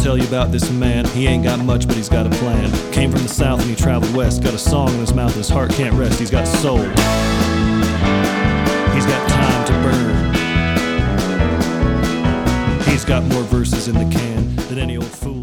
tell you about this man. He ain't got much, but he's got a plan. Came from the south and he traveled west. Got a song in his mouth, his heart can't rest. He's got soul. He's got time to burn. He's got more verses in the can than any old fool.